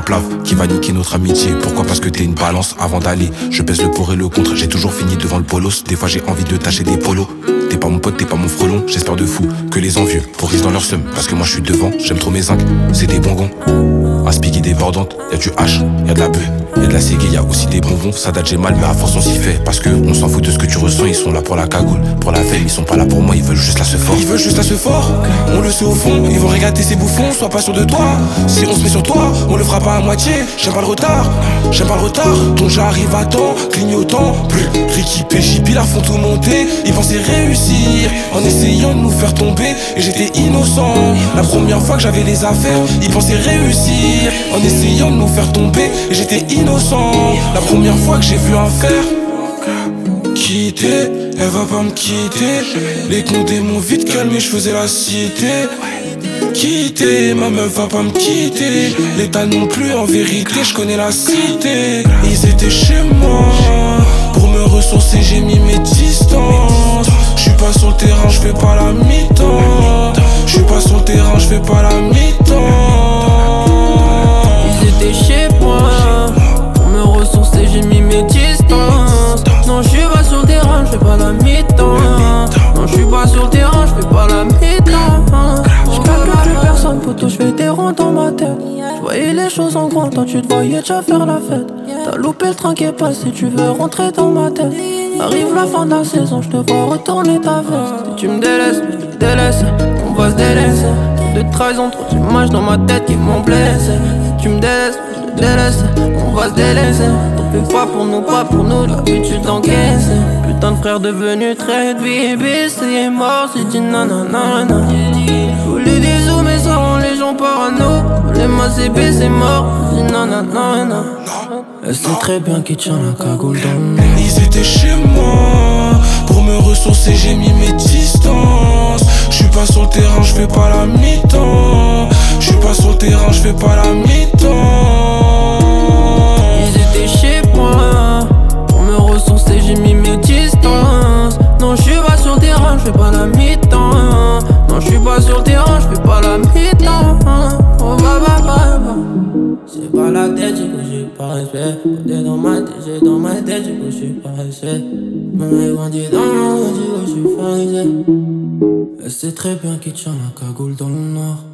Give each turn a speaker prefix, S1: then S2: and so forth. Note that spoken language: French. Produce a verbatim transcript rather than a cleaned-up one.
S1: plave qui va niquer notre amitié. Pourquoi? Parce que t'es une balance avant d'aller. Je pèse le pour et le contre, j'ai toujours fini devant le polos. Des fois j'ai envie de tâcher des polos. T'es pas mon pote, t'es pas mon frelon. J'espère de fou que les envieux pourrissent dans leur seum. Parce que moi je suis devant, j'aime trop mes zincs, c'est des bonbons. Un spiggy débordante, y'a du H, y'a de la bœuf, y'a de la séguille, y'a aussi des bonbons. Ça date j'ai mal mais à force on s'y fait. Parce que on s'en fout de ce que tu ressens. Ils sont là pour la cagoule, pour la veille. Ils sont pas là pour moi, ils veulent juste la se fort. Ils veulent juste la se fort, on le sait au fond. Ils vont regarder ces bouffons, sois pas sûr de toi. Si on se met sur toi, on le fera pas à moitié. J'aime pas le retard, j'aime pas le retard. Donc j'arrive à temps, clignotant. Ricky P J P la font tout monter. Ils pensaient réussir en essayant de nous faire tomber. Et j'étais innocent, la première fois que j'avais les affaires. Ils pensaient réussir en essayant de nous faire tomber. Et j'étais innocent, la première fois que j'ai vu un fer. Quitter, elle va pas me quitter. Les condés m'ont vite calmé, je faisais la cité. Quitter, ma meuf va pas me quitter. L'état non plus, en vérité, je connais la cité. Ils étaient chez moi, pour me ressourcer j'ai mis mes distances. J'suis pas sur le terrain, j'fais pas la mi-temps. J'suis pas sur le terrain, j'fais pas la mi-temps.
S2: Ils étaient chez moi, pour me ressourcer j'ai mis mes distances. Non j'suis pas sur le terrain, j'fais pas la mi-temps. Non j'suis pas sur le terrain, j'fais pas la mi-temps. J'calcule plus personne, poto, j'fais des ronds dans ma tête. J'voyais les choses en grand, toi tu te voyais déjà faire la fête. T'as loupé le train qui est passé, tu veux rentrer dans ma tête. Arrive la fin de la saison, j'te vois retourner ta veste. Si tu me délaisses, je te délaisse, on va se délaisser. Trop de trahison, trop d'images dans ma tête qui m'ont blessé. Si tu me délaisses, je te délaisse, on va se délaisser. T'en fais pas pour nous, pas pour nous, l'habitude d'encaisser. Putain de frère devenu très baby, c'est mort, c'est dit nanana. J'voulais des sous mais ça rend les gens parano. Les mains c'est B, c'est mort, c'est nanana. Elle sait très bien qui tient la cagoule dans le nez.
S1: Ils étaient chez moi, pour me ressourcer j'ai mis mes distances. J'suis pas sur le terrain, j'fais pas la mi-temps. J'suis pas sur le terrain, j'fais pas la mi-temps.
S2: Ils étaient chez moi, pour me ressourcer j'ai mis mes distances. Non j'suis pas sur le terrain, j'fais pas la mi-temps. Non j'suis pas sur le terrain, j'fais pas la mi-temps. Oh bah bah bah bah. C'est pas la tête, du coup j'suis pas respect. T'es dans ma tête, j'ai dans ma tête, du coup j'suis pas respect. Maman grandi dans mon du coup j'suis farisé. Elle sait très bien qui tient la cagoule dans le noir.